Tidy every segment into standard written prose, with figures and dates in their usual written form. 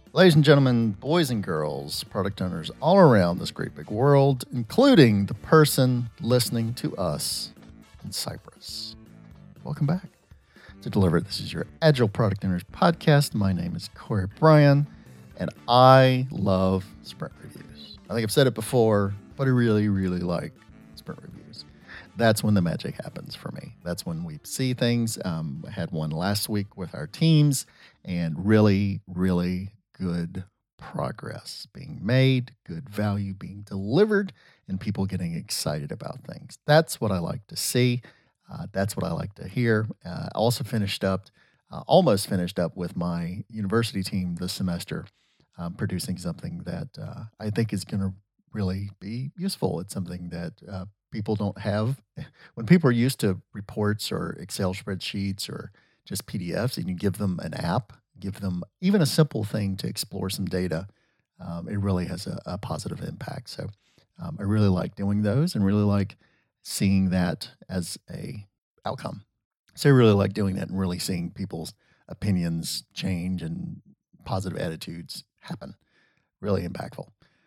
Ladies and gentlemen, boys and girls, product owners all around this great big world, including the person listening to us in Cyprus. Welcome back to Deliver. This is your Agile Product Owners podcast. My name is Corey Bryan, and I love sprint reviews. I think I've said it before, but I really, really like sprint reviews. That's when the magic happens for me. That's when we see things. I had one last week with our teams, and really, really good progress being made, good value being delivered, and people getting excited about things. That's what I like to see. That's what I like to hear. I also almost finished up with my university team this semester, producing something that I think is going to really be useful. It's something that people don't have. When people are used to reports or Excel spreadsheets or just PDFs, and you give them an app, give them even a simple thing to explore some data, it really has a positive impact. So I really like doing those and really like seeing that as a outcome. So I really like doing that and really seeing people's opinions change and positive attitudes happen. Really impactful.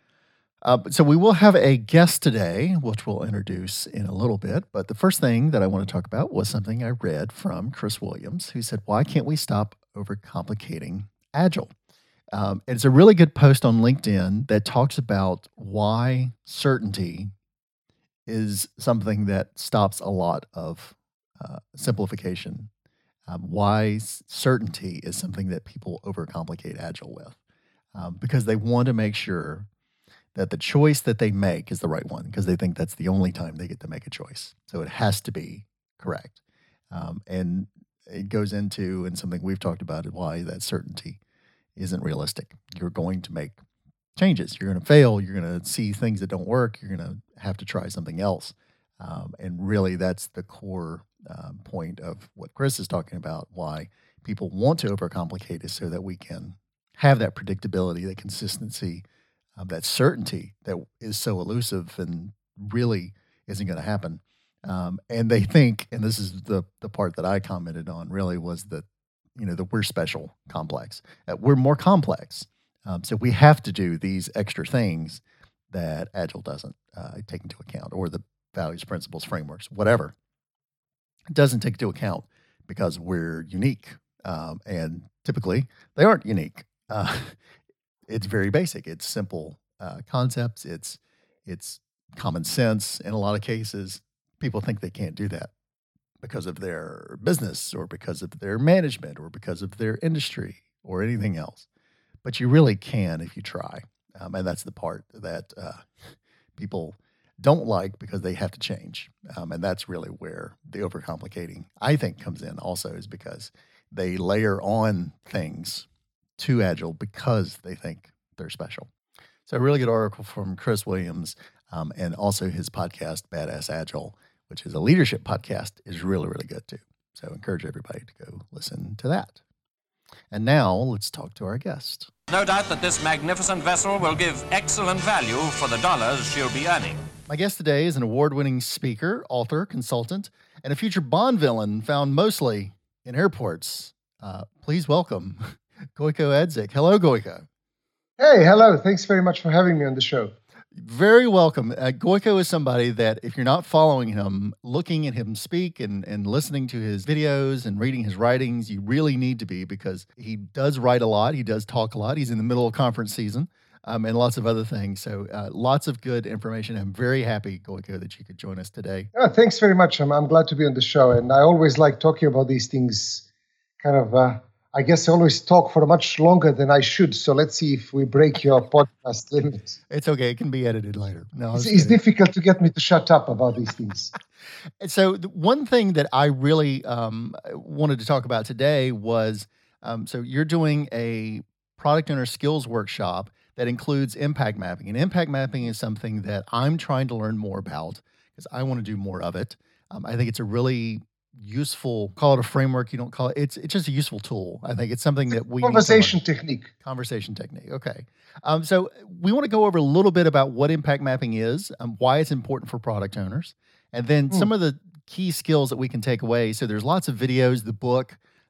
So we will have a guest today, which we'll introduce in a little bit. But the first thing that I want to talk about was something I read from Chris Williams, who said, "Why can't we stop overcomplicating Agile?" It's a really good post on LinkedIn that talks about why certainty is something that stops a lot of simplification. Why certainty is something that people overcomplicate Agile with, because they want to make sure that the choice that they make is the right one, because they think that's the only time they get to make a choice. So it has to be correct. And it goes into, and something we've talked about, why that certainty isn't realistic. You're going to make changes. You're going to fail. You're going to see things that don't work. You're going to have to try something else. And really, that's the core point of what Chris is talking about, why people want to overcomplicate is so that we can have that predictability, that consistency, that certainty that is so elusive and really isn't going to happen. And they think, and this is the part that I commented on really, was that, the we're special complex. We're more complex. So we have to do these extra things that Agile doesn't take into account, or the values, principles, frameworks, whatever. It doesn't take into account because we're unique. And typically they aren't unique. It's very basic. It's simple concepts. It's common sense. In a lot of cases, people think they can't do that because of their business or because of their management or because of their industry or anything else. But you really can if you try. And that's the part that people don't like, because they have to change. And that's really where the overcomplicating, I think, comes in also, is because they layer on things to Agile because they think they're special. So a really good article from Chris Williams, and also his podcast, Badass Agile, which is a leadership podcast, is really, really good too. So I encourage everybody to go listen to that. And now let's talk to our guest. No doubt that this magnificent vessel will give excellent value for the dollars she'll be earning. My guest today is an award-winning speaker, author, consultant, and a future Bond villain found mostly in airports. Please welcome Gojko Edzik. Hello, Gojko. Hey, hello. Thanks very much for having me on the show. Very welcome. Gojko is somebody that, if you're not following him, looking at him speak and listening to his videos and reading his writings, you really need to be, because he does write a lot. He does talk a lot. He's in the middle of conference season, and lots of other things. So lots of good information. I'm very happy, Gojko, that you could join us today. Oh, thanks very much. I'm glad to be on the show. And I always like talking about these things kind of I guess I always talk for much longer than I should. So let's see if we break your podcast limits. It's okay. It can be edited later. No, it's difficult to get me to shut up about these things. So one thing that I really wanted to talk about today was, so you're doing a product owner skills workshop that includes impact mapping. And impact mapping is something that I'm trying to learn more about, because I want to do more of it. I think it's a really useful, call it a framework, you don't call it, it's just a useful tool. I think it's something that we Conversation technique. Okay. So we want to go over a little bit about what impact mapping is, why it's important for product owners, and then some of the key skills that we can take away. So there's lots of videos, the book,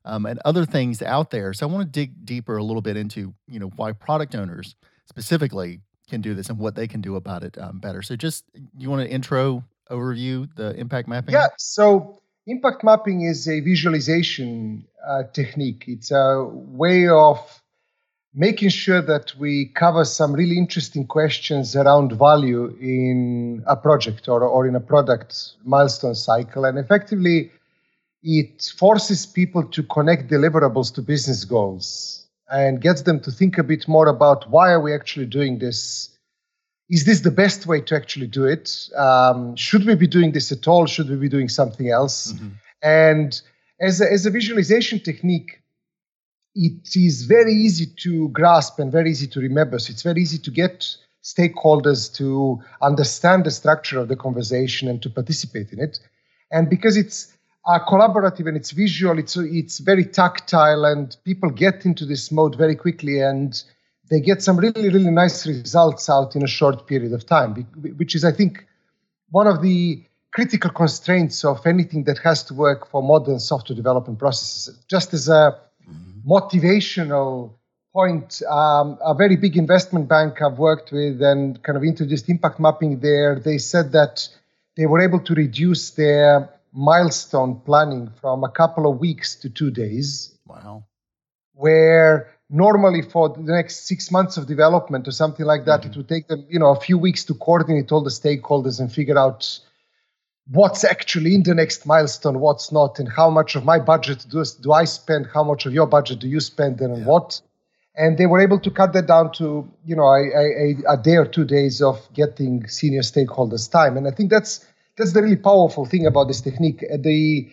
and other things out there. So I want to dig deeper a little bit into, why product owners specifically can do this and what they can do about it better. So just, you want to overview the impact mapping? Yeah. So impact mapping is a visualization technique. It's a way of making sure that we cover some really interesting questions around value in a project or in a product milestone cycle. And effectively, it forces people to connect deliverables to business goals and gets them to think a bit more about, why are we actually doing this? Is this the best way to actually do it? Should we be doing this at all? Should we be doing something else? Mm-hmm. And as a visualization technique, it is very easy to grasp and very easy to remember. So it's very easy to get stakeholders to understand the structure of the conversation and to participate in it. And because it's collaborative and it's visual, it's very tactile, and people get into this mode very quickly, and they get some really, really nice results out in a short period of time, which is, I think, one of the critical constraints of anything that has to work for modern software development processes. Just as a motivational point, a very big investment bank I've worked with and kind of introduced impact mapping there, they said that they were able to reduce their milestone planning from a couple of weeks to 2 days. Wow. Where normally for the next 6 months of development or something like that, it would take them, a few weeks to coordinate all the stakeholders and figure out what's actually in the next milestone, what's not, and how much of my budget do I spend, how much of your budget do you spend, and on what. And they were able to cut that down to, a day or 2 days of getting senior stakeholders' time. And I think that's the really powerful thing about this technique. The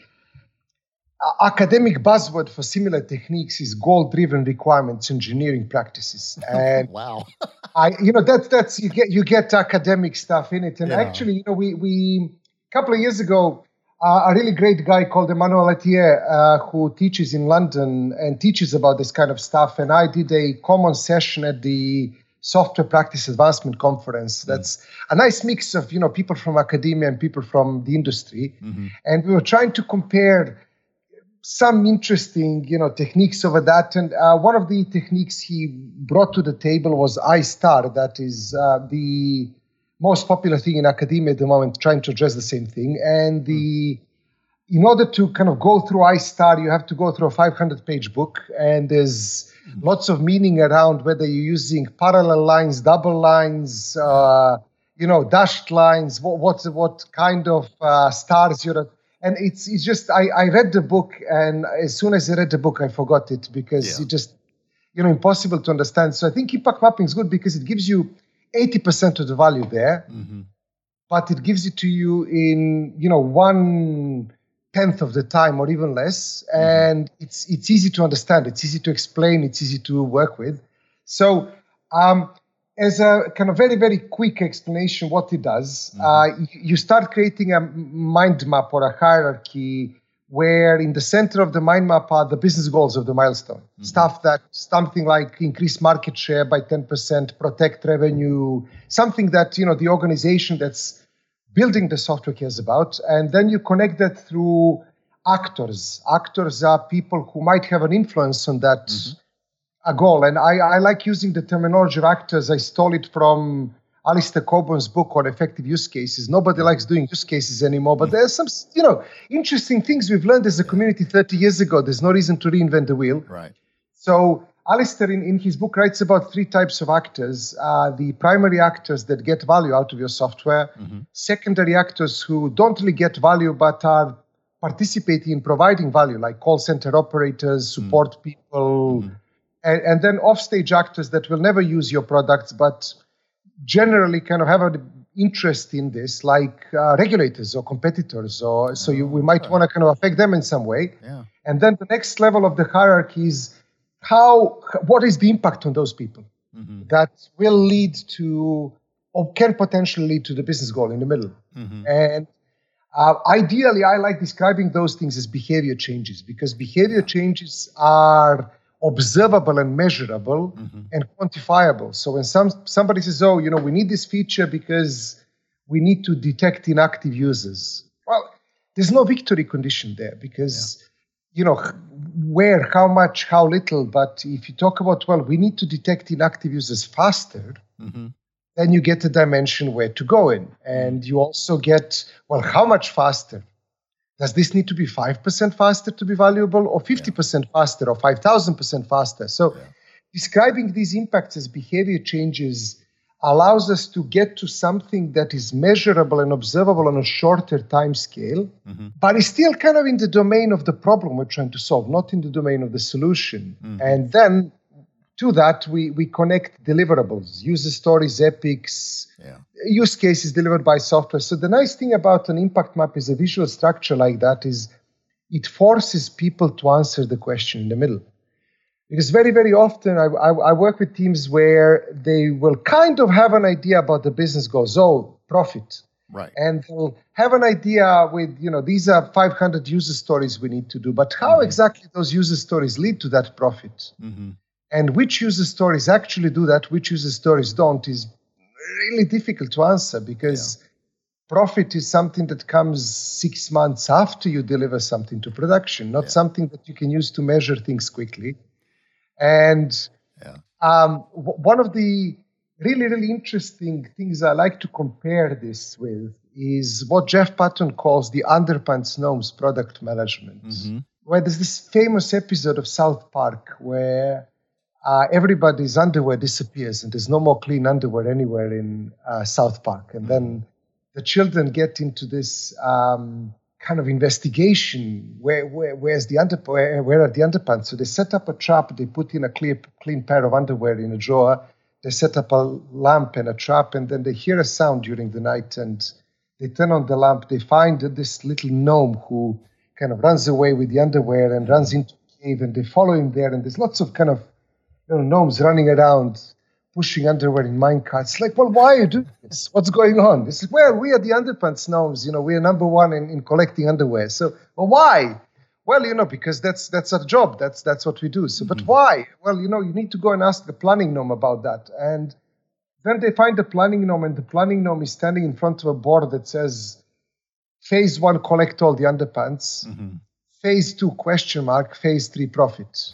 academic buzzword for similar techniques is goal-driven requirements engineering practices. And wow. that's you get academic stuff in it. And actually, we a couple of years ago, a really great guy called Emmanuel Etier, who teaches in London and teaches about this kind of stuff. And I did a common session at the Software Practice Advancement Conference. That's a nice mix of, people from academia and people from the industry. Mm-hmm. And we were trying to compare some interesting, techniques over that. And one of the techniques he brought to the table was I-STAR. That is the most popular thing in academia at the moment, trying to address the same thing. And in order to kind of go through I-STAR, you have to go through a 500-page book, and there's lots of meaning around whether you're using parallel lines, double lines, dashed lines, what kind of stars you're at. And it's just, I read the book, and as soon as I read the book, I forgot it because it just, impossible to understand. So I think impact mapping is good because it gives you 80% of the value there, but it gives it to you in, 1/10 of the time or even less. And it's easy to understand. It's easy to explain. It's easy to work with. So as a kind of very, very quick explanation, what it does, you start creating a mind map or a hierarchy where in the center of the mind map are the business goals of the milestone. Something like increase market share by 10%, protect revenue, something that, the organization that's building the software cares about. And then you connect that through actors. Actors are people who might have an influence on that a goal. And I like using the terminology of actors. I stole it from Alistair Coburn's book on effective use cases. Nobody likes doing use cases anymore, but there's some, interesting things we've learned as a community 30 years ago. There's no reason to reinvent the wheel. Right. So Alistair in his book writes about 3 types of actors. The primary actors that get value out of your software, secondary actors who don't really get value but are participating in providing value, like call center operators, support people, and then offstage actors that will never use your products but generally kind of have an interest in this, like regulators or competitors, we might want to kind of affect them in some way. Yeah. And then the next level of the hierarchy is what is the impact on those people that will lead to or can potentially lead to the business goal in the middle. And ideally, I like describing those things as behavior changes, because behavior changes are observable and measurable and quantifiable. So when somebody says, we need this feature because we need to detect inactive users. Well, there's no victory condition there because, where, how much, how little. But if you talk about, well, we need to detect inactive users faster, then you get a dimension where to go in. And you also get, well, how much faster? Does this need to be 5% faster to be valuable, or 50% faster, or 5,000% faster? So describing these impacts as behavior changes allows us to get to something that is measurable and observable on a shorter time scale, but is still kind of in the domain of the problem we're trying to solve, not in the domain of the solution. And then to that, we connect deliverables, user stories, epics, use cases delivered by software. So the nice thing about an impact map is a visual structure like that is it forces people to answer the question in the middle. Because very, very often I work with teams where they will kind of have an idea about the business goals, profit. Right. And they'll have an idea with, these are 500 user stories we need to do. But how exactly those user stories lead to that profit? And which user stories actually do that, which user stories don't, is really difficult to answer, because profit is something that comes 6 months after you deliver something to production, not something that you can use to measure things quickly. And one of the really, really interesting things I like to compare this with is what Jeff Patton calls the underpants gnomes product management, where there's this famous episode of South Park where everybody's underwear disappears and there's no more clean underwear anywhere in South Park. And then the children get into this kind of investigation. Where are the underpants? So they set up a trap. They put in a clean pair of underwear in a drawer. They set up a lamp and a trap, and then they hear a sound during the night, and they turn on the lamp. They find this little gnome who kind of runs away with the underwear and runs into a cave, and they follow him there. And there's lots of kind of gnomes running around, pushing underwear in minecarts. Like, well, why are you doing this? What's going on? It's like, well, we are the underpants gnomes. We are number one in collecting underwear. So, well, why? Well, because that's our job. That's what we do. So, but why? Well, you need to go and ask the planning gnome about that. And then they find the planning gnome, and the planning gnome is standing in front of a board that says, Phase 1, collect all the underpants. Phase 2, ? Phase 3, profit.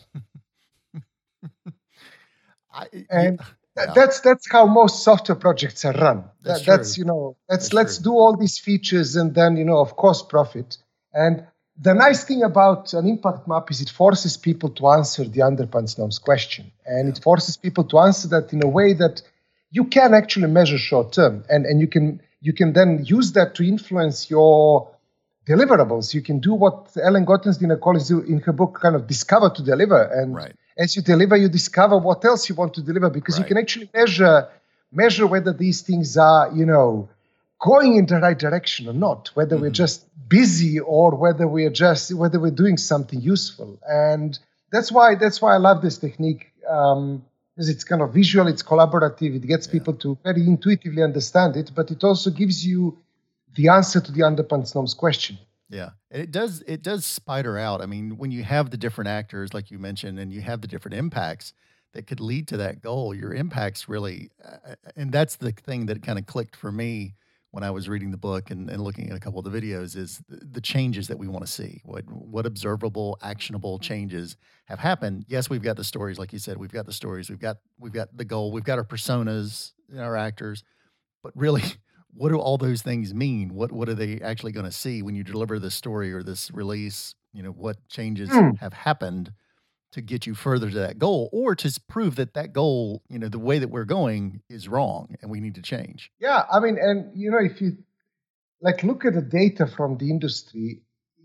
That's how most software projects are run. Let's do all these features and then, of course, profit. And the nice thing about an impact map is it forces people to answer the underpants gnomes question. And it forces people to answer that in a way that you can actually measure short term. And you can then use that to influence your deliverables. You can do what Ellen Gottesdiener calls in her book, kind of discover to deliver. And as you deliver, you discover what else you want to deliver, because you can actually measure whether these things are, going in the right direction or not, whether we're just busy or whether we're doing something useful. And that's why I love this technique, because it's kind of visual, it's collaborative, it gets people to very intuitively understand it, but it also gives you the answer to the underpants gnomes question. Yeah. And it does spider out. I mean, when you have the different actors, like you mentioned, and you have the different impacts that could lead to that goal, your impacts really, and that's the thing that kind of clicked for me when I was reading the book and looking at a couple of the videos, is the changes that we want to see. What observable, actionable changes have happened. Yes, we've got the stories, like you said, we've got the stories, we've got the goal, we've got our personas, our actors, but really, what do all those things mean? What are they actually going to see when you deliver this story or this release? What changes have happened to get you further to that goal, or to prove that goal, the way that we're going is wrong and we need to change. Yeah. I mean, and if you look at the data from the industry,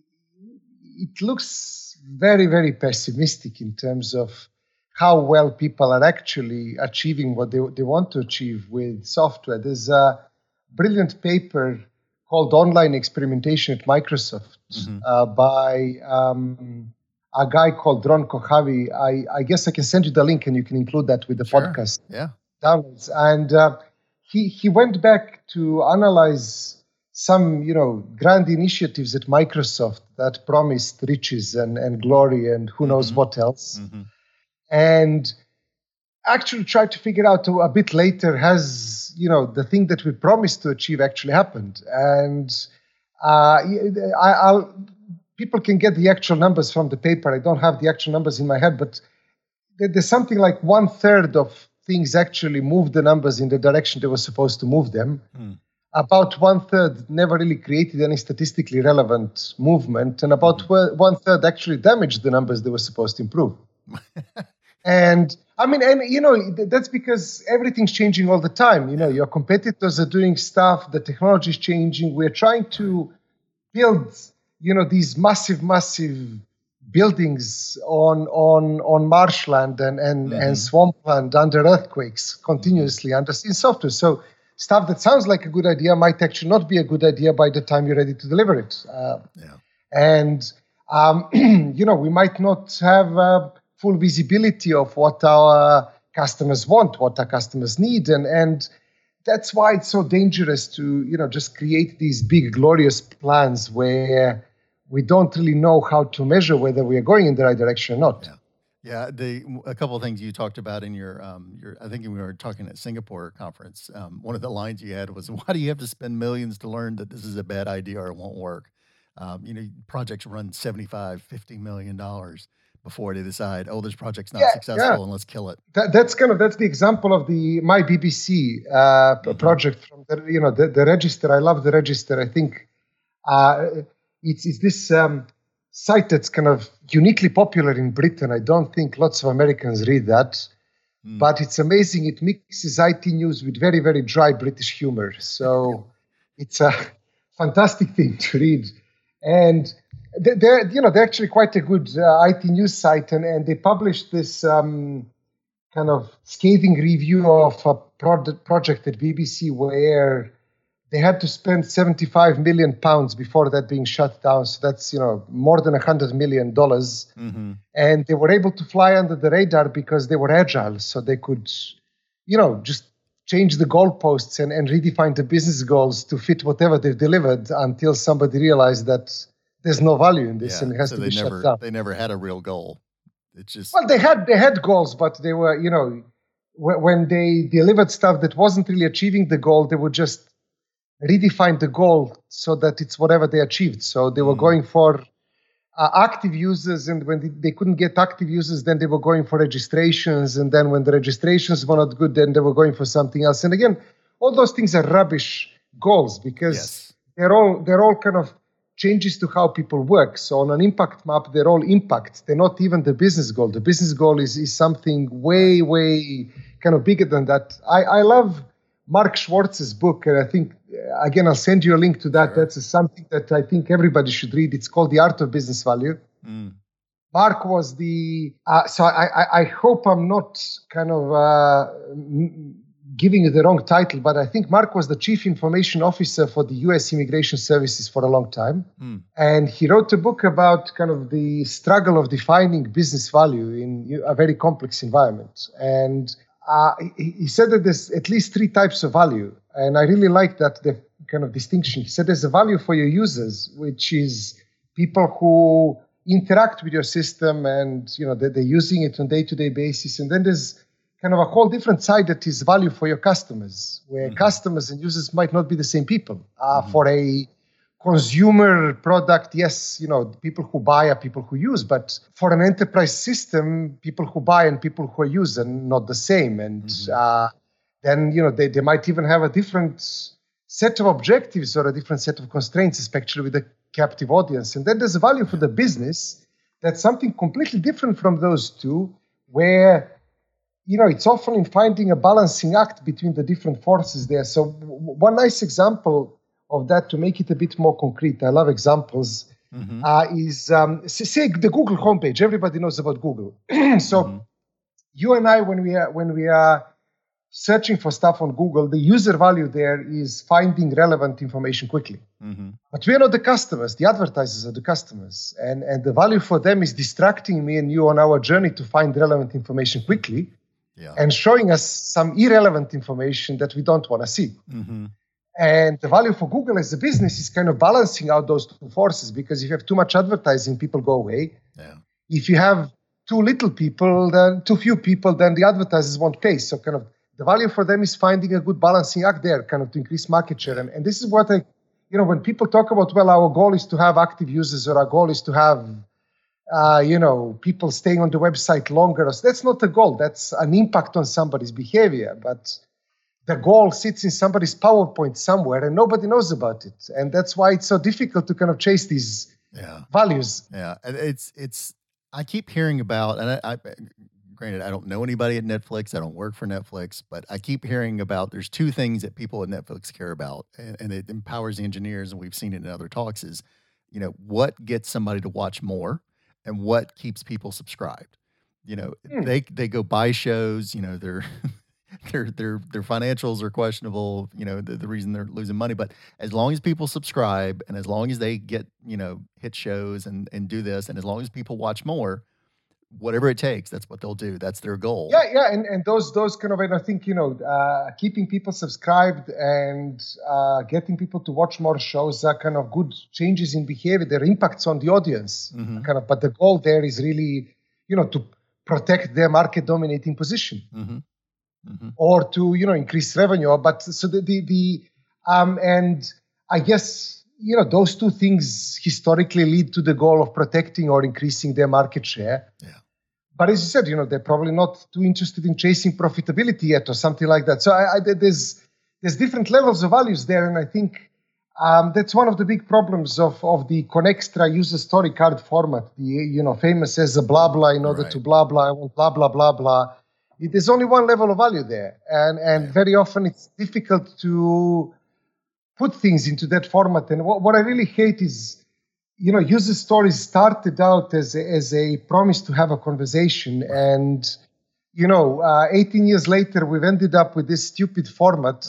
it looks very, very pessimistic in terms of how well people are actually achieving what they want to achieve with software. There's a brilliant paper called Online Experimentation at Microsoft by a guy called Ron Kochavi. I guess I can send you the link and you can include that with the podcast downloads. And he went back to analyze some, grand initiatives at Microsoft that promised riches and glory and who knows what else. And actually tried to figure out a bit later, has, the thing that we promised to achieve actually happened. And people can get the actual numbers from the paper. I don't have the actual numbers in my head, but there's something like 1/3 of things actually move the numbers in the direction they were supposed to move them. About 1/3 never really created any statistically relevant movement, and about 1/3 actually damaged the numbers they were supposed to improve. And I mean, and you know, that's because everything's changing all the time. You know, your competitors are doing stuff, the technology is changing. We're trying to build, you know, these massive buildings on marshland and swampland under earthquakes continuously under in software. So stuff that sounds like a good idea might actually not be a good idea by the time you're ready to deliver it. And you know, we might not have full visibility of what our customers want, what our customers need, and that's why it's so dangerous to, you know, just create these big glorious plans where we don't really know how to measure whether we are going in the right direction or not. Yeah, a couple of things you talked about in your I think we were talking at Singapore conference. One of the lines you had was, "Why do you have to spend millions to learn that this is a bad idea or it won't work?" You know, projects run $75-50 million before they decide, oh, this project's not successful and let's kill it. That's the example of the My BBC project from the Register. I love the Register. I think it's this site that's kind of uniquely popular in Britain. I don't think lots of Americans read that, but it's amazing. It mixes IT news with very, very dry British humor. So it's a fantastic thing to read. And they're actually quite a good IT news site, and they published this kind of scathing review of a project at BBC where they had to spend £75 million before that being shut down. So that's, you know, more than $100 million. And they were able to fly under the radar because they were agile. So they could, you know, just change the goalposts and redefine the business goals to fit whatever they've delivered until somebody realized that there's no value in this and it has to be shut down. They never had a real goal. It's just... Well, they had goals, but they were, you know, when they delivered stuff that wasn't really achieving the goal, they would just redefine the goal so that it's whatever they achieved. So they were going for active users, and when they couldn't get active users, then they were going for registrations, and then when the registrations were not good, then they were going for something else. And again, all those things are rubbish goals because they're all kind of changes to how people work. So on an impact map, they're all impacts. They're not even the business goal. The business goal is something way, way kind of bigger than that. I love Mark Schwartz's book, and I think, again, I'll send you a link to that. Sure. That's something that I think everybody should read. It's called The Art of Business Value. Mark was the... so I hope I'm not kind of giving you the wrong title, but I think Mark was the Chief Information Officer for the U.S. Immigration Services for a long time. And he wrote a book about kind of the struggle of defining business value in a very complex environment. And he said that there's at least 3 types of value. And I really like that the kind of distinction. He said there's a value for your users, which is people who interact with your system and, you know, they're using it on a day-to-day basis. And then there's kind of a whole different side that is value for your customers, where customers and users might not be the same people. For a consumer product, yes, you know, people who buy are people who use, but for an enterprise system, people who buy and people who use are not the same. And then, you know, they might even have a different set of objectives or a different set of constraints, especially with a captive audience. And then there's a value for the business that's something completely different from those two, where, you know, it's often in finding a balancing act between the different forces there. So one nice example of that, to make it a bit more concrete, I love examples, is, say, the Google homepage. Everybody knows about Google. So you and I, when we are searching for stuff on Google, the user value there is finding relevant information quickly. But we are not the customers. The advertisers are the customers. And the value for them is distracting me and you on our journey to find relevant information quickly and showing us some irrelevant information that we don't want to see. And the value for Google as a business is kind of balancing out those two forces, because if you have too much advertising, people go away. If you have too little people, then too few people, then the advertisers won't pay. So kind of the value for them is finding a good balancing act there, kind of to increase market share. And this is what I when people talk about, well, our goal is to have active users or our goal is to have, people staying on the website longer, that's not the goal. That's an impact on somebody's behavior. But the goal sits in somebody's PowerPoint somewhere and nobody knows about it. And that's why it's so difficult to kind of chase these values. Yeah. It's, I keep hearing about, and I granted, I don't know anybody at Netflix. I don't work for Netflix, but I keep hearing about there's two things that people at Netflix care about, and it empowers the engineers, and we've seen it in other talks, is, what gets somebody to watch more and what keeps people subscribed. They go buy shows, their financials are questionable, the reason they're losing money, but as long as people subscribe and as long as they get, hit shows and do this, and as long as people watch more, whatever it takes, that's what they'll do. That's their goal. Yeah. And those kind of, and I think, keeping people subscribed and getting people to watch more shows are kind of good changes in behavior. Their impacts on the audience, but the goal there is really, to protect their market dominating position or to, increase revenue. But so and I guess, those two things historically lead to the goal of protecting or increasing their market share. Yeah. But as you said, they're probably not too interested in chasing profitability yet or something like that. So there's different levels of values there. And I think that's one of the big problems of the Connextra user story card format, the, famous as a blah, blah, in order to blah, blah, I want blah, blah, blah, blah. There's only one level of value there. And very often it's difficult to put things into that format. And what I really hate is, user stories started out as a promise to have a conversation. And, 18 years later, we've ended up with this stupid format,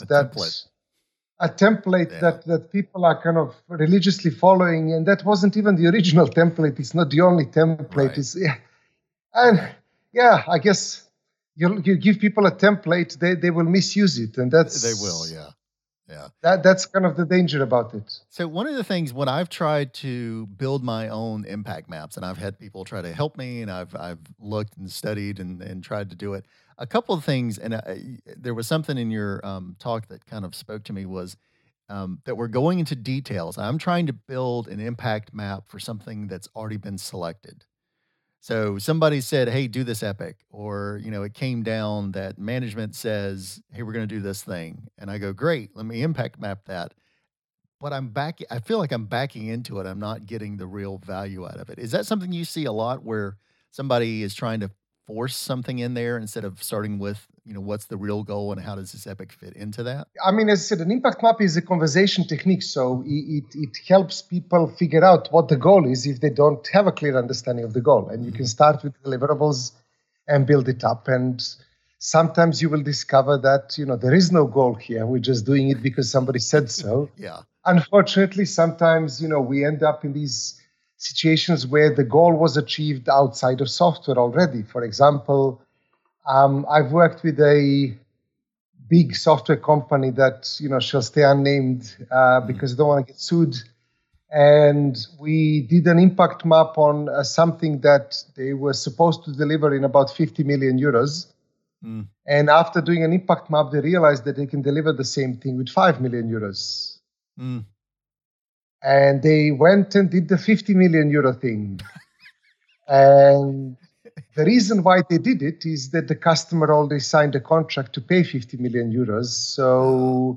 a template that people are kind of religiously following. And that wasn't even the original template. It's not the only template. Right. I guess you give people a template, they will misuse it. And they will, yeah. Yeah. That's kind of the danger about it. So one of the things when I've tried to build my own impact maps, and I've had people try to help me, and I've looked and studied and tried to do it, a couple of things, and there was something in your talk that kind of spoke to me, was that we're going into details. I'm trying to build an impact map for something that's already been selected. So somebody said, hey, do this epic, or, it came down that management says, hey, we're going to do this thing. And I go, great, let me impact map that. But I feel like I'm backing into it. I'm not getting the real value out of it. Is that something you see a lot, where somebody is trying to force something in there instead of starting with, what's the real goal and how does this epic fit into that? I mean, as I said, an impact map is a conversation technique. So it helps people figure out what the goal is if they don't have a clear understanding of the goal. And you can start with deliverables and build it up. And sometimes you will discover that, there is no goal here. We're just doing it because somebody said so. Yeah. Unfortunately, sometimes, we end up in these situations where the goal was achieved outside of software already. For example, I've worked with a big software company that, shall stay unnamed because I don't want to get sued. And we did an impact map on something that they were supposed to deliver in about 50 million euros. And after doing an impact map, they realized that they can deliver the same thing with 5 million euros. And they went and did the 50 million euro thing. And the reason why they did it is that the customer already signed a contract to pay 50 million euros. So,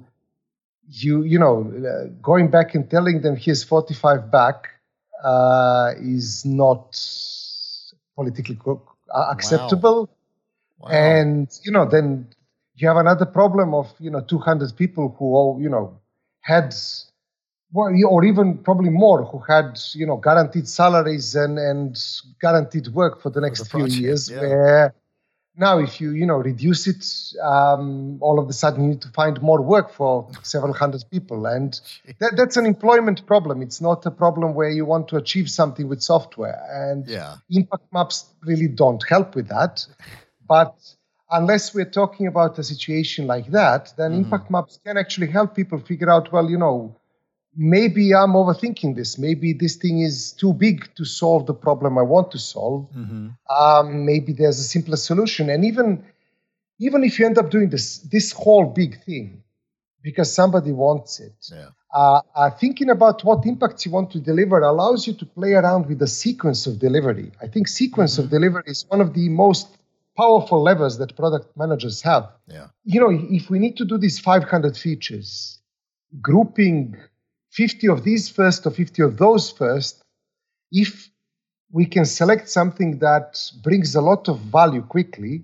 going back and telling them here's 45 back is not politically acceptable. Wow. And, then you have another problem of, 200 people who all, had... Well, or even probably more, who had, guaranteed salaries and guaranteed work for the next few years. Yeah. Where now, if you, reduce it, all of a sudden you need to find more work for several hundred people. And that's an employment problem. It's not a problem where you want to achieve something with software. And impact maps really don't help with that. But unless we're talking about a situation like that, then impact maps can actually help people figure out, well, maybe I'm overthinking this. Maybe this thing is too big to solve the problem I want to solve. Maybe there's a simpler solution. And even if you end up doing this whole big thing because somebody wants it, Thinking about what impacts you want to deliver allows you to play around with the sequence of delivery. I think sequence of delivery is one of the most powerful levers that product managers have. Yeah. If we need to do these 500 features, grouping 50 of these first or 50 of those first, if we can select something that brings a lot of value quickly,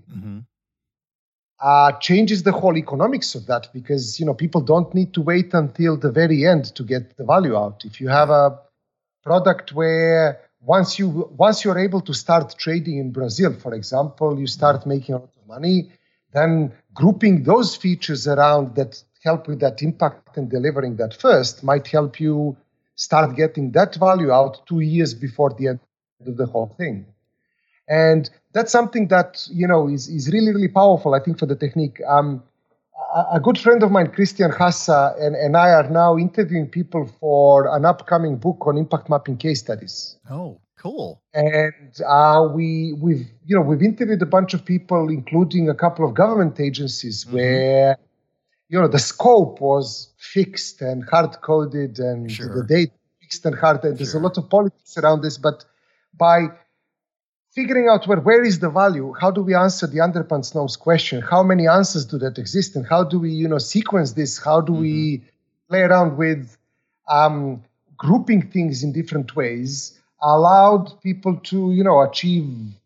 changes the whole economics of that, because people don't need to wait until the very end to get the value out. If you have a product where once you're able to start trading in Brazil, for example, you start making a lot of money, then grouping those features around that help with that impact and delivering that first might help you start getting that value out 2 years before the end of the whole thing. And that's something that, is really, really powerful, I think, for the technique. A good friend of mine, Christian Hassa, and I are now interviewing people for an upcoming book on impact mapping case studies. Oh, cool. And we've interviewed a bunch of people, including a couple of government agencies where, the scope was fixed and hard-coded and the data fixed and hard. And there's a lot of politics around this, but by figuring out where is the value, how do we answer the underpants norms question, how many answers do that exist, and how do we sequence this, how do we play around with grouping things in different ways, allowed people to achieve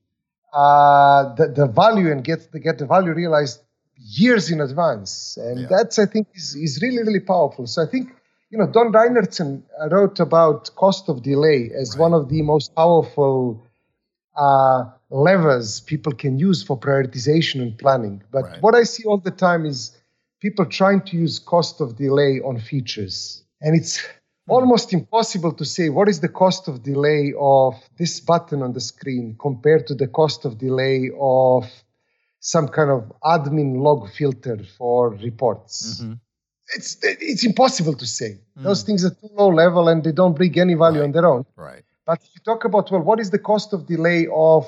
the value and get the value realized years in advance. And that's, I think, is really, really powerful. So I think Don Reinertsen wrote about cost of delay as one of the most powerful levers people can use for prioritization and planning. But what I see all the time is people trying to use cost of delay on features. And it's almost impossible to say what is the cost of delay of this button on the screen compared to the cost of delay of some kind of admin log filter for reports. It's impossible to say. Those things are too low level and they don't bring any value on their own. Right. But if you talk about, what is the cost of delay of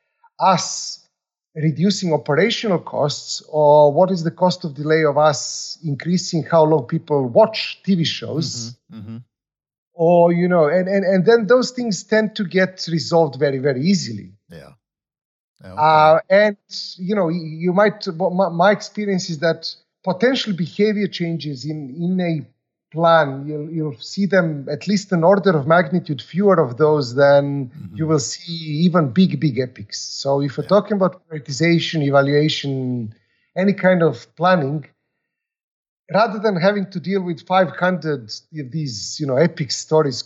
us reducing operational costs, or what is the cost of delay of us increasing how long people watch TV shows, or, and then those things tend to get resolved very, very easily. Yeah. Okay. And, you might, my experience is that potential behavior changes in a plan, you'll see them at least an order of magnitude fewer of those than you will see even big epics. So if we're talking about prioritization, evaluation, any kind of planning, rather than having to deal with 500 of these, epic stories,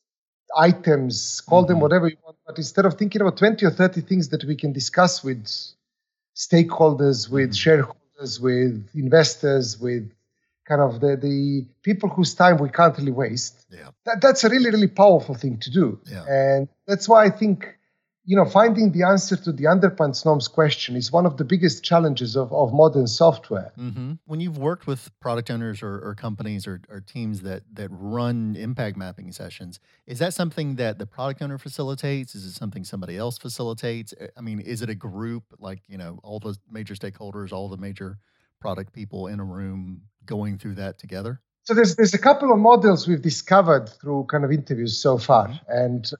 items, call them whatever you want, but instead of thinking about 20 or 30 things that we can discuss with stakeholders, with shareholders, with investors, with kind of the people whose time we can't really waste. Yeah. That's a really, really powerful thing to do. Yeah. And that's why I think, finding the answer to the underpants norms question is one of the biggest challenges of modern software. When you've worked with product owners or companies or teams that run impact mapping sessions, is that something that the product owner facilitates? Is it something somebody else facilitates? I mean, is it a group, like, all the major stakeholders, all the major product people in a room going through that together? So there's a couple of models we've discovered through kind of interviews so far. And,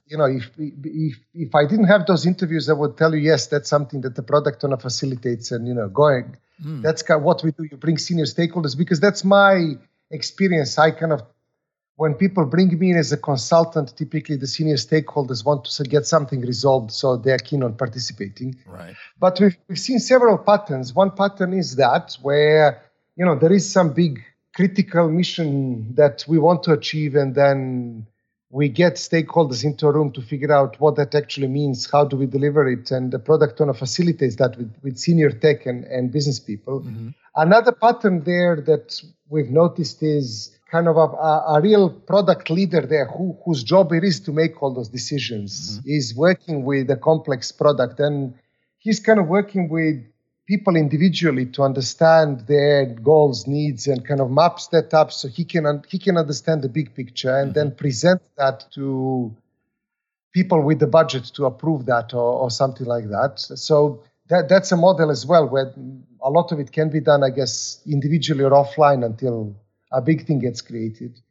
if I didn't have those interviews, I would tell you, yes, that's something that the product owner facilitates and, going. That's kind of what we do. You bring senior stakeholders, because that's my experience. I kind of, when people bring me in as a consultant, typically the senior stakeholders want to get something resolved, so they're keen on participating. Right. But we've seen several patterns. One pattern is that where, there is some big critical mission that we want to achieve, and then we get stakeholders into a room to figure out what that actually means, how do we deliver it, and the product owner facilitates that with senior tech and business people. Another pattern there that we've noticed is kind of a real product leader there whose job it is to make all those decisions, is working with a complex product, and he's kind of working with people individually to understand their goals, needs, and kind of maps that up so he can understand the big picture and then present that to people with the budget to approve that or something like that. So that's a model as well, where a lot of it can be done, I guess, individually or offline until a big thing gets created.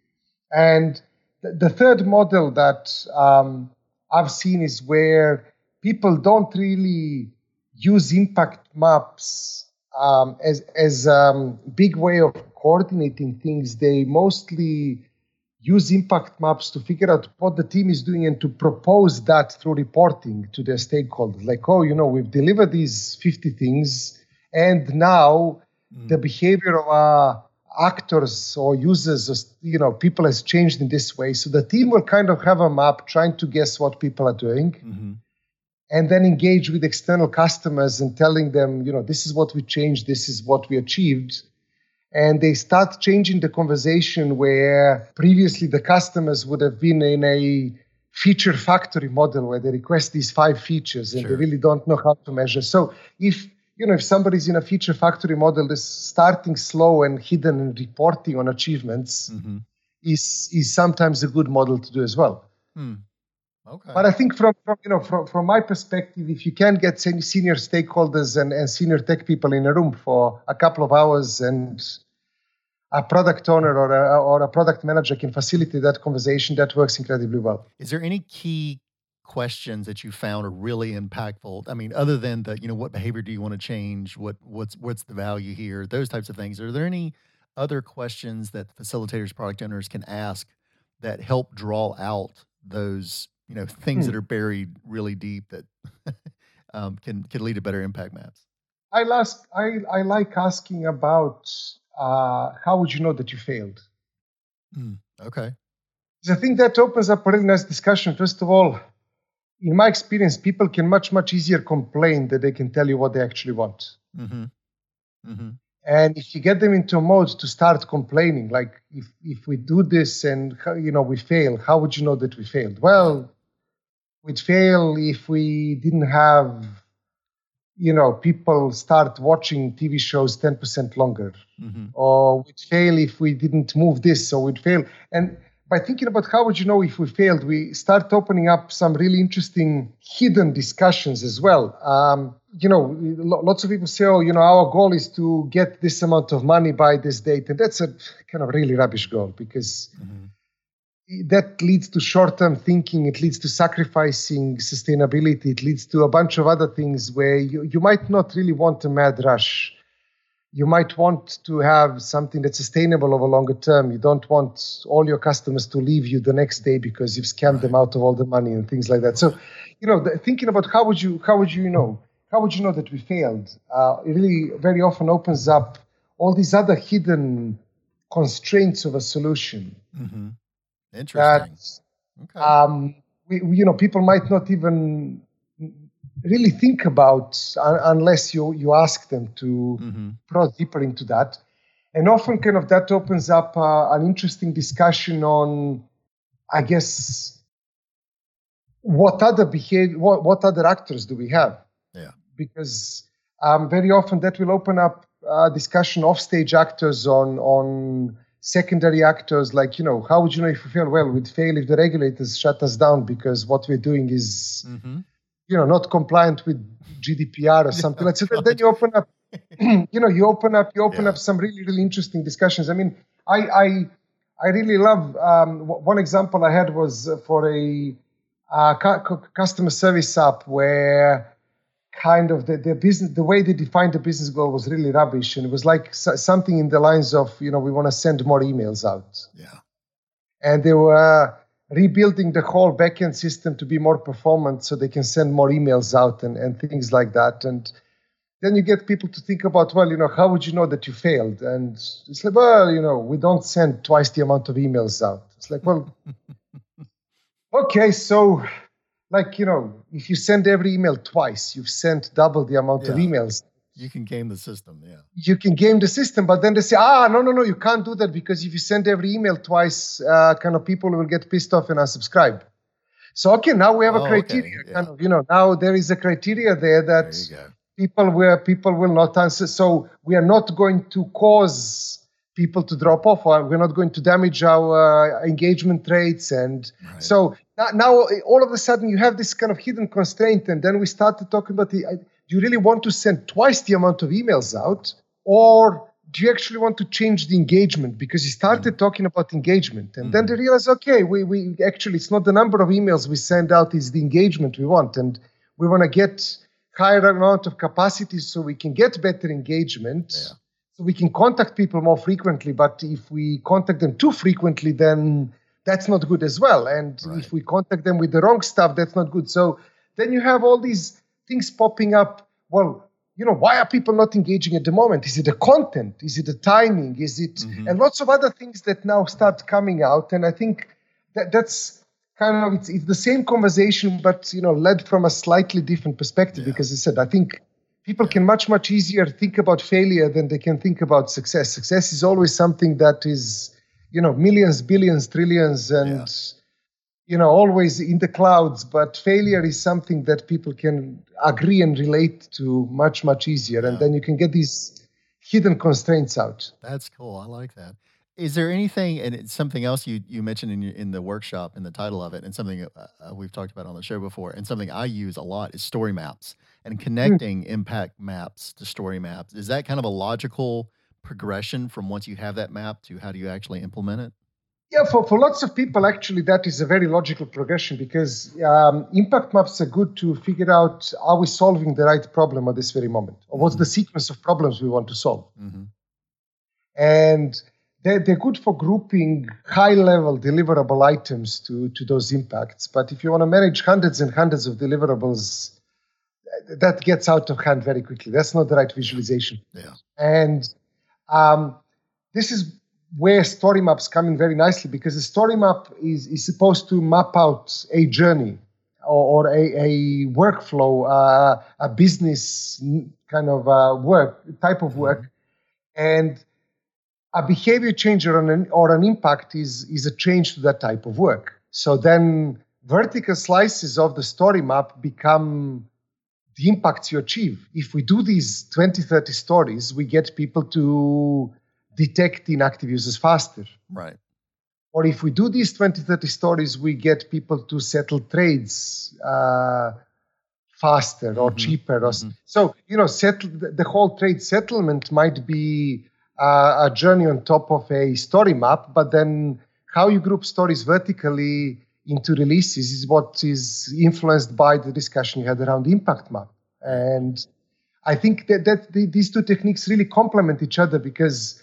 And the third model that I've seen is where people don't really use impact maps as big way of coordinating things. They mostly use impact maps to figure out what the team is doing and to propose that through reporting to their stakeholders. Like, oh, we've delivered these 50 things, and now the behavior of actors or users, people has changed in this way. So the team will kind of have a map trying to guess what people are doing, and then engage with external customers and telling them, this is what we changed, this is what we achieved. And they start changing the conversation where previously the customers would have been in a feature factory model where they request these 5 features and they really don't know how to measure. So if somebody's in a feature factory model, this starting slow and hidden and reporting on achievements is sometimes a good model to do as well. Okay. But I think from my perspective, if you can get senior stakeholders and senior tech people in a room for a couple of hours, and a product owner or a product manager can facilitate that conversation, that works incredibly well. Is there any key questions that you found are really impactful? I mean, other than the, what behavior do you want to change? What's the value here? Those types of things. Are there any other questions that facilitators, product owners can ask that help draw out those things that are buried really deep that can lead to better impact maps? I like asking about how would you know that you failed? Okay. I think that opens up a really nice discussion. First of all, in my experience, people can much, much easier complain than they can tell you what they actually want. And if you get them into a mode to start complaining, like if we do this and we fail, how would you know that we failed? Well, we'd fail if we didn't have people start watching TV shows 10% longer, or we'd fail if we didn't move this, so we'd fail. And by thinking about how would you know if we failed, we start opening up some really interesting hidden discussions as well. Lots of people say, our goal is to get this amount of money by this date. And that's a kind of really rubbish goal, because that leads to short-term thinking. It leads to sacrificing sustainability. It leads to a bunch of other things where you might not really want a mad rush. You might want to have something that's sustainable over longer term. You don't want all your customers to leave you the next day because you've scammed them out of all the money and things like that. So, thinking about how would you know that we failed, it really very often opens up all these other hidden constraints of a solution. Interesting. That, people might not even really think about unless you ask them to probe deeper into that. And often kind of that opens up an interesting discussion on, I guess, what other actors do we have? Yeah. Because very often that will open up discussion of stage actors on secondary actors, like, how would you know if we fail? Well, we'd fail if the regulators shut us down because what we're doing is, not compliant with GDPR or something. Like that. Then you open up, you open up some really, really interesting discussions. I mean, I really love, one example I had was for a customer service app where kind of the way they defined the business goal was really rubbish. And it was like something in the lines of, we want to send more emails out. Yeah. And they were rebuilding the whole backend system to be more performant so they can send more emails out and things like that. And then you get people to think about, well, how would you know that you failed? And it's like, well, we don't send twice the amount of emails out. It's like, well, okay, so like, if you send every email twice, you've sent double the amount of emails. You can game the system, yeah. You can game the system, but then they say, no, you can't do that because if you send every email twice, kind of people will get pissed off and unsubscribe. So, okay, now we have a criteria. Okay. Kind of, now there is a criteria there that people will not answer. So we are not going to cause people to drop off, or we're not going to damage our engagement rates. And so now all of a sudden you have this kind of hidden constraint. And then we started talking about do you really want to send twice the amount of emails out, or do you actually want to change the engagement? Because he started talking about engagement, and then they realized, okay, we actually, it's not the number of emails we send out, it's the engagement we want. And we want to get higher amount of capacity so we can get better engagement, so we can contact people more frequently. But if we contact them too frequently, then that's not good as well. And if we contact them with the wrong stuff, that's not good. So then you have all these things popping up. Well, why are people not engaging at the moment? Is it the content? Is it the timing? Is it, and lots of other things that now start coming out. And I think that's kind of, it's the same conversation, but, led from a slightly different perspective. Because as I said, I think people can much, much easier think about failure than they can think about success. Success is always something that is, millions, billions, trillions, and, always in the clouds. But failure is something that people can agree and relate to much, much easier. And then you can get these hidden constraints out. That's cool. I like that. Is there anything, and it's something else you mentioned in the workshop, in the title of it, and something we've talked about on the show before, and something I use a lot is story maps and connecting impact maps to story maps. Is that kind of a logical progression from once you have that map to how do you actually implement it? Yeah, for lots of people, actually, that is a very logical progression, because impact maps are good to figure out, are we solving the right problem at this very moment? Or what's the sequence of problems we want to solve? And they're good for grouping high-level deliverable items to those impacts. But if you want to manage hundreds and hundreds of deliverables, that gets out of hand very quickly. That's not the right visualization. And this is where story maps come in very nicely, because a story map is supposed to map out a journey or a workflow, a business kind of type of work. And a behavior change or an impact is a change to that type of work. So then vertical slices of the story map become the impacts you achieve. If we do these 20, 30 stories, we get people to detect inactive users faster. Right. Or if we do these 20, 30 stories, we get people to settle trades faster or cheaper. So, the whole trade settlement might be a journey on top of a story map, but then how you group stories vertically into releases is what is influenced by the discussion you had around the impact map. And I think that these two techniques really complement each other, because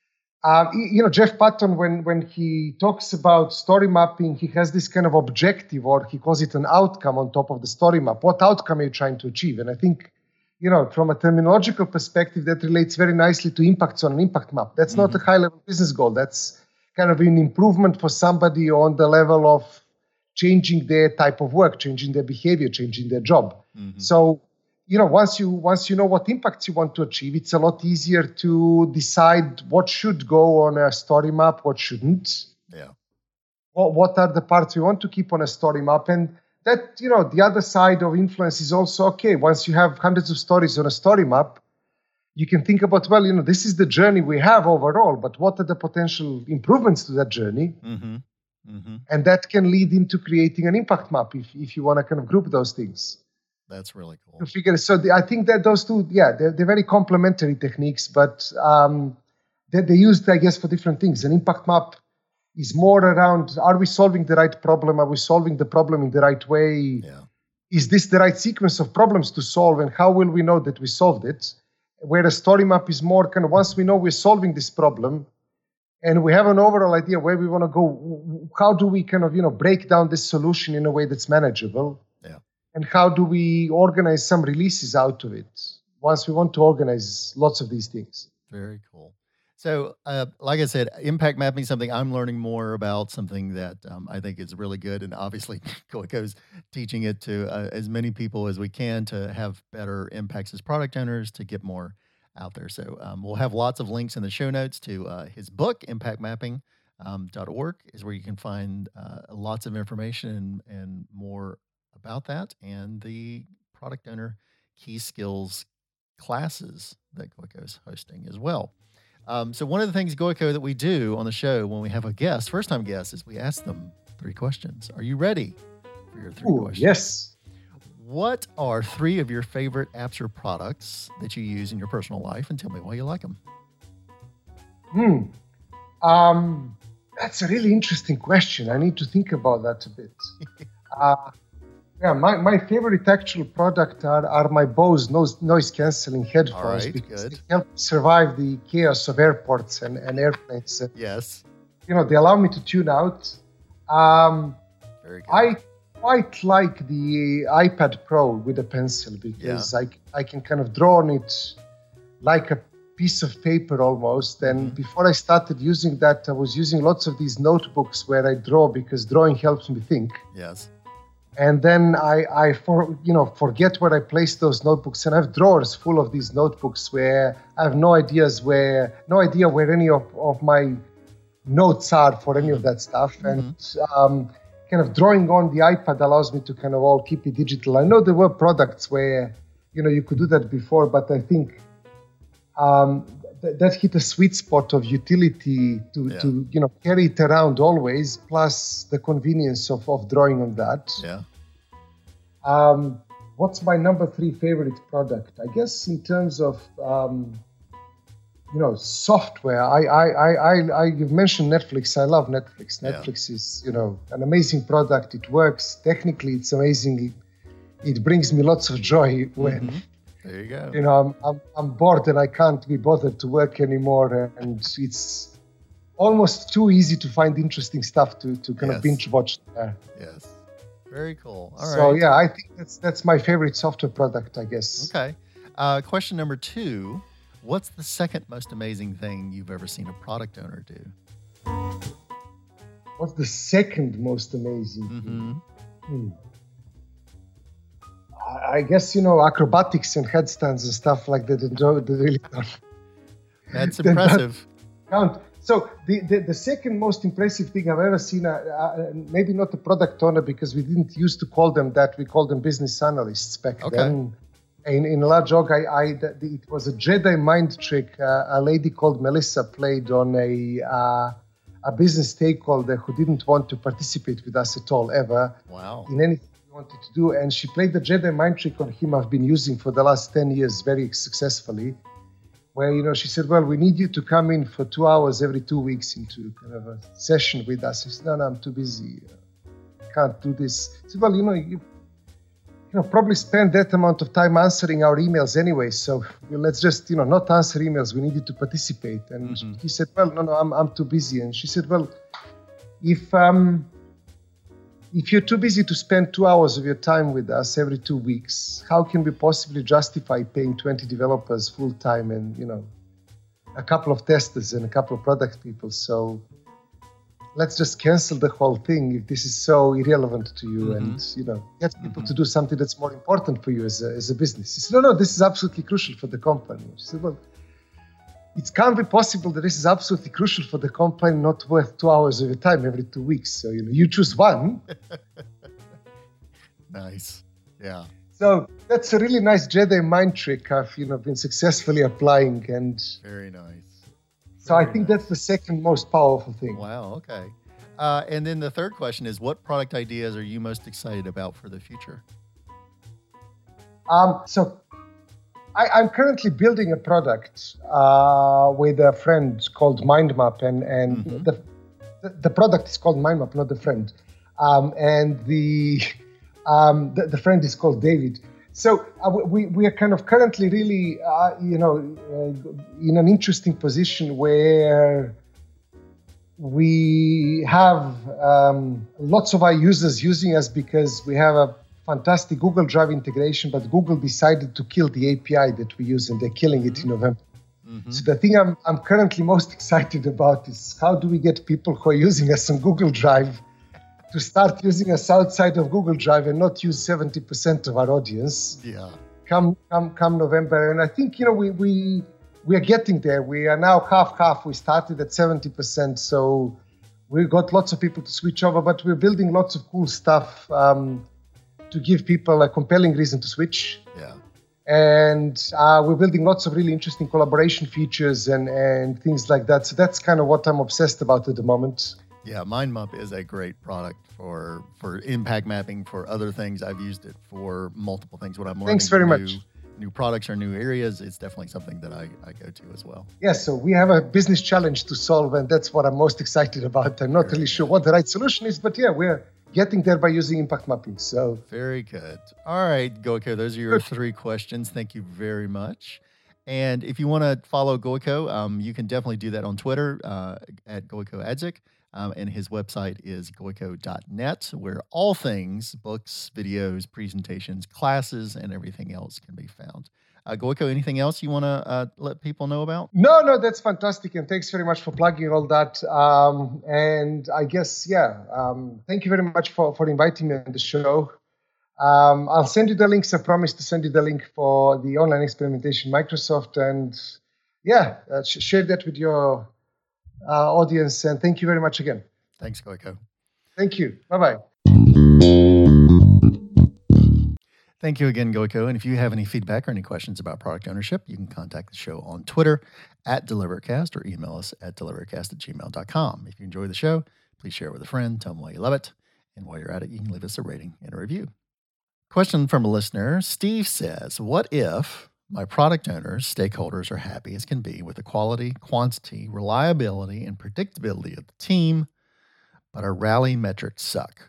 Jeff Patton, when he talks about story mapping, he has this kind of objective, or he calls it an outcome on top of the story map. What outcome are you trying to achieve? And I think, from a terminological perspective, that relates very nicely to impacts on an impact map. That's not a high-level business goal. That's kind of an improvement for somebody on the level of changing their type of work, changing their behavior, changing their job. So, once you know what impacts you want to achieve, it's a lot easier to decide what should go on a story map, what shouldn't. Yeah. What are the parts we want to keep on a story map? And that, the other side of influence is also, okay, once you have hundreds of stories on a story map, you can think about, well, this is the journey we have overall, but what are the potential improvements to that journey? And that can lead into creating an impact map if you want to kind of group those things. That's really cool. To figure. So I think that those two, they're very complementary techniques, but they're used, I guess, for different things. An impact map is more around, are we solving the right problem? Are we solving the problem in the right way? Is this the right sequence of problems to solve? And how will we know that we solved it? Where a story map is more kind of, once we know we're solving this problem and we have an overall idea where we want to go, how do we kind of, break down this solution in a way that's manageable? And how do we organize some releases out of it once we want to organize lots of these things? Very cool. So, like I said, impact mapping is something I'm learning more about, something that I think is really good. And obviously, Goico's teaching it to as many people as we can to have better impacts as product owners, to get more out there. So we'll have lots of links in the show notes to his book, impactmapping.org, is where you can find lots of information and more about that, and the product owner key skills classes that Goico's hosting as well. So one of the things, Goico, that we do on the show when we have a guest, first-time guest, is we ask them 3 questions. Are you ready for your 3 questions? Yes. What are 3 of your favorite apps or products that you use in your personal life, and tell me why you like them? Hmm. That's a really interesting question. I need to think about that a bit. Yeah, my favorite actual product are my Bose noise cancelling headphones, All right, because good. they help survive the chaos of airports and airplanes. Yes. They allow me to tune out. Very good. I quite like the iPad Pro with a pencil, because I can kind of draw on it like a piece of paper almost. And before I started using that, I was using lots of these notebooks where I draw, because drawing helps me think. Yes. And then I forget where I place those notebooks, and I have drawers full of these notebooks where I have no idea where any of my notes are for any of that stuff. And kind of drawing on the iPad allows me to kind of all keep it digital. I know there were products where you could do that before, but I think that hit a sweet spot of utility to carry it around always, plus the convenience of drawing on that. Yeah. What's my number 3 favorite product? I guess in terms of software, you've mentioned Netflix. I love Netflix. Netflix is an amazing product. It works technically. It's amazing. It brings me lots of joy when. There you go. I'm bored and I can't be bothered to work anymore, and it's almost too easy to find interesting stuff to kind of binge watch there. Yes. Very cool. All right. So yeah, I think that's my favorite software product, I guess. Okay. Question number 2. What's the second most amazing thing you've ever seen a product owner do? What's the second most amazing thing? I guess, acrobatics and headstands and stuff like that. They really don't. That's impressive. Count. So the second most impressive thing I've ever seen, maybe not a product owner, because we didn't used to call them that. We called them business analysts back then. In a large org, it was a Jedi mind trick. A lady called Melissa played on a business stakeholder who didn't want to participate with us at all, ever. Wow. In anything wanted to do, and she played the Jedi mind trick on him. I've been using for the last 10 years very successfully, where she said, well, we need you to come in for 2 hours every 2 weeks into kind of a session with us. I said, no, I'm too busy, can't do this. I said, well, you probably spend that amount of time answering our emails anyway, so let's just not answer emails. We need you to participate. And he said, well, no, I'm too busy. And she said, well, if you're too busy to spend 2 hours of your time with us every 2 weeks, how can we possibly justify paying 20 developers full time and, a couple of testers and a couple of product people? So let's just cancel the whole thing if this is so irrelevant to you, and, get people to do something that's more important for you as a business. He said, no, this is absolutely crucial for the company. She said, well, it can't be possible that this is absolutely crucial for the company, not worth 2 hours of your time every 2 weeks. So, you choose one. Nice. Yeah. So that's a really nice Jedi mind trick I've, been successfully applying. And very nice. So I think that's the second most powerful thing. Wow. Okay. And then the third question is, what product ideas are you most excited about for the future? So I'm currently building a product with a friend called MindMap, and the product is called MindMap, not the friend. And the friend is called David. So we are kind of currently really, in an interesting position where we have lots of our users using us because we have a fantastic Google Drive integration, but Google decided to kill the API that we use, and they're killing it in November. So the thing I'm currently most excited about is how do we get people who are using us on Google Drive to start using us outside of Google Drive and not use 70% of our audience. Yeah. Come November. And I think, we are getting there. We are now half. We started at 70%. So we've got lots of people to switch over, but we're building lots of cool stuff to give people a compelling reason to switch. Yeah. And we're building lots of really interesting collaboration features and things like that. So that's kind of what I'm obsessed about at the moment. Yeah, MindMap is a great product for impact mapping, for other things. I've used it for multiple things. When I'm learning Thanks very much. new products or new areas, it's definitely something that I go to as well. Yes, so we have a business challenge to solve, and that's what I'm most excited about. I'm not really sure what the right solution is, but yeah, we're getting there by using impact mapping. So very good. All right, Goico, those are your 3 questions. Thank you very much. And if you want to follow Goico, you can definitely do that on Twitter at Goico Adzik. And his website is goico.net, where all things, books, videos, presentations, classes, and everything else can be found. Goico, anything else you want to let people know about? No, that's fantastic. And thanks very much for plugging all that. And I guess, thank you very much for inviting me on the show. I'll send you the links. I promise to send you the link for the online experimentation Microsoft. And share that with your audience. And thank you very much again. Thanks, Goico. Thank you. Bye-bye. Thank you again, Goico. And if you have any feedback or any questions about product ownership, you can contact the show on Twitter at DeliverCast or email us at delivercast@gmail.com. If you enjoy the show, please share it with a friend. Tell them why you love it. And while you're at it, you can leave us a rating and a review. Question from a listener. Steve says, what if my product owners, stakeholders are happy as can be with the quality, quantity, reliability, and predictability of the team, but our rally metrics suck?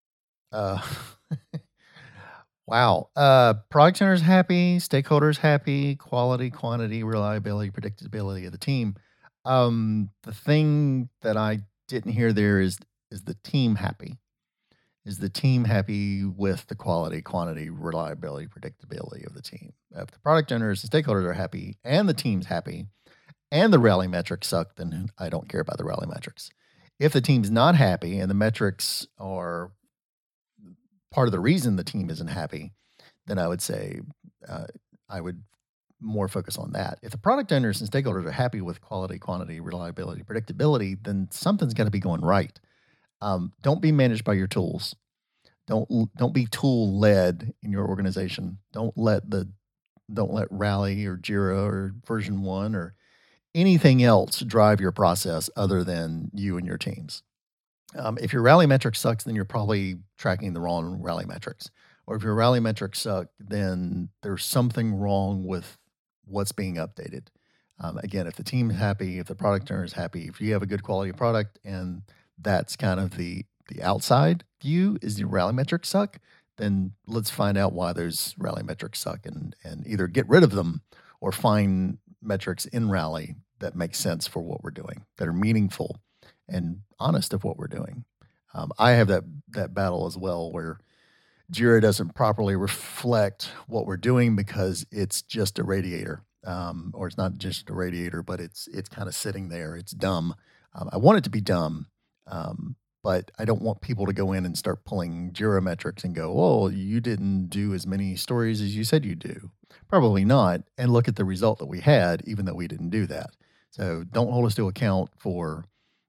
Wow. Product owners happy, stakeholders happy, quality, quantity, reliability, predictability of the team. The thing that I didn't hear there is the team happy? Is the team happy with the quality, quantity, reliability, predictability of the team? If the product owners and stakeholders are happy and the team's happy and the rally metrics suck, then I don't care about the rally metrics. If the team's not happy and the metrics are part of the reason the team isn't happy, then I would say I would more focus on that. If the product owners and stakeholders are happy with quality, quantity, reliability, predictability, then something's got to be going right. Don't be managed by your tools. Don't be tool led in your organization. Don't let Rally or Jira or version 1 or anything else drive your process other than you and your teams. If your rally metrics sucks, then you're probably tracking the wrong rally metrics. Or if your rally metrics suck, then there's something wrong with what's being updated. Again, if the team is happy, if the product owner is happy, if you have a good quality product, and that's kind of the outside view is your rally metrics suck, then let's find out why those rally metrics suck and either get rid of them or find metrics in Rally that make sense for what we're doing, that are meaningful and honest of what we're doing. I have that battle as well, where Jira doesn't properly reflect what we're doing because it's just a radiator, or it's not just a radiator, but it's kind of sitting there. It's dumb. I want it to be dumb, but I don't want people to go in and start pulling Jira metrics and go, "Oh, you didn't do as many stories as you said you do." Probably not. And look at the result that we had, even though we didn't do that. So don't hold us to account for,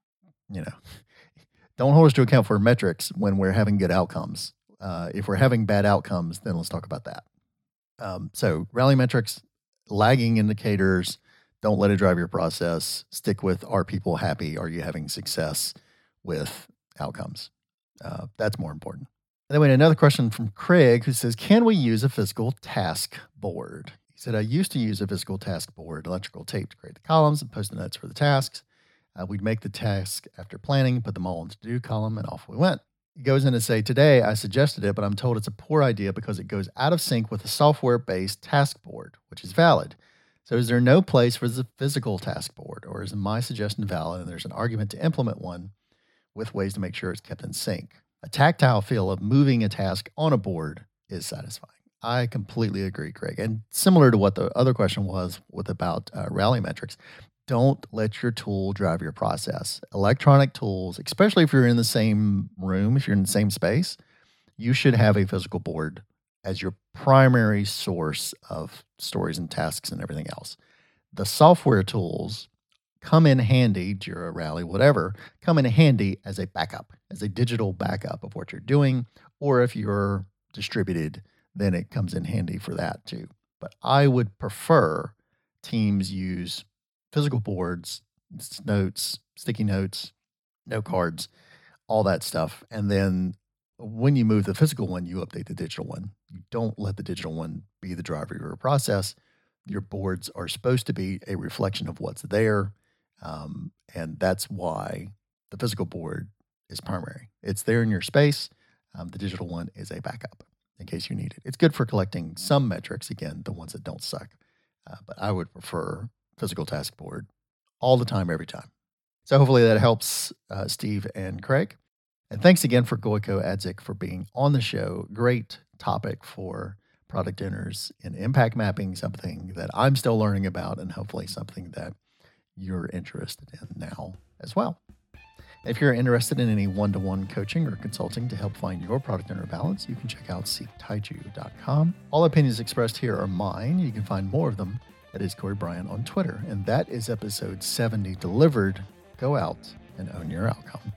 don't hold us to account for metrics when we're having good outcomes. If we're having bad outcomes, then let's talk about that. So rally metrics, lagging indicators, don't let it drive your process. Stick with, are people happy? Are you having success with outcomes? That's more important. And then we had another question from Craig, who says, can we use a physical task board? He said, I used to use a physical task board, electrical tape to create the columns and post-it notes for the tasks. We'd make the task after planning, put them all into the do column, and off we went. He goes in to say, today I suggested it, but I'm told it's a poor idea because it goes out of sync with the software-based task board, which is valid. So is there no place for the physical task board, or is my suggestion valid and there's an argument to implement one with ways to make sure it's kept in sync? A tactile feel of moving a task on a board is satisfying. I completely agree, Craig. And similar to what the other question was about rally metrics, don't let your tool drive your process. Electronic tools, especially if you're in the same room, if you're in the same space, you should have a physical board as your primary source of stories and tasks and everything else. The software tools come in handy, Jira, Rally, whatever, come in handy as a backup, as a digital backup of what you're doing. Or if you're distributed, then it comes in handy for that too. But I would prefer teams use physical boards, notes, sticky notes, note cards, all that stuff. And then when you move the physical one, you update the digital one. You don't let the digital one be the driver of your process. Your boards are supposed to be a reflection of what's there. And that's why the physical board is primary. It's there in your space. The digital one is a backup in case you need it. It's good for collecting some metrics, again, the ones that don't suck. But I would prefer physical task board all the time, every time. So hopefully that helps Steve and Craig. And thanks again for Gojko Adzik for being on the show. Great topic for product owners in impact mapping, something that I'm still learning about, and hopefully something that you're interested in now as well. If you're interested in any one-to-one coaching or consulting to help find your product owner balance, you can check out seektaiju.com. All opinions expressed here are mine. You can find more of them at @Corey on Twitter. And that is episode 70 delivered. Go out and own your outcome.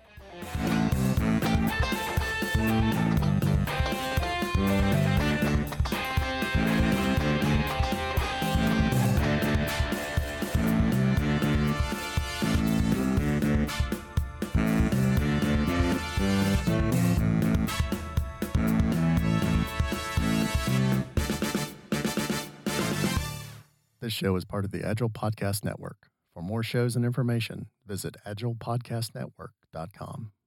This show is part of the Agile Podcast Network. For more shows and information, visit agilepodcastnetwork.com.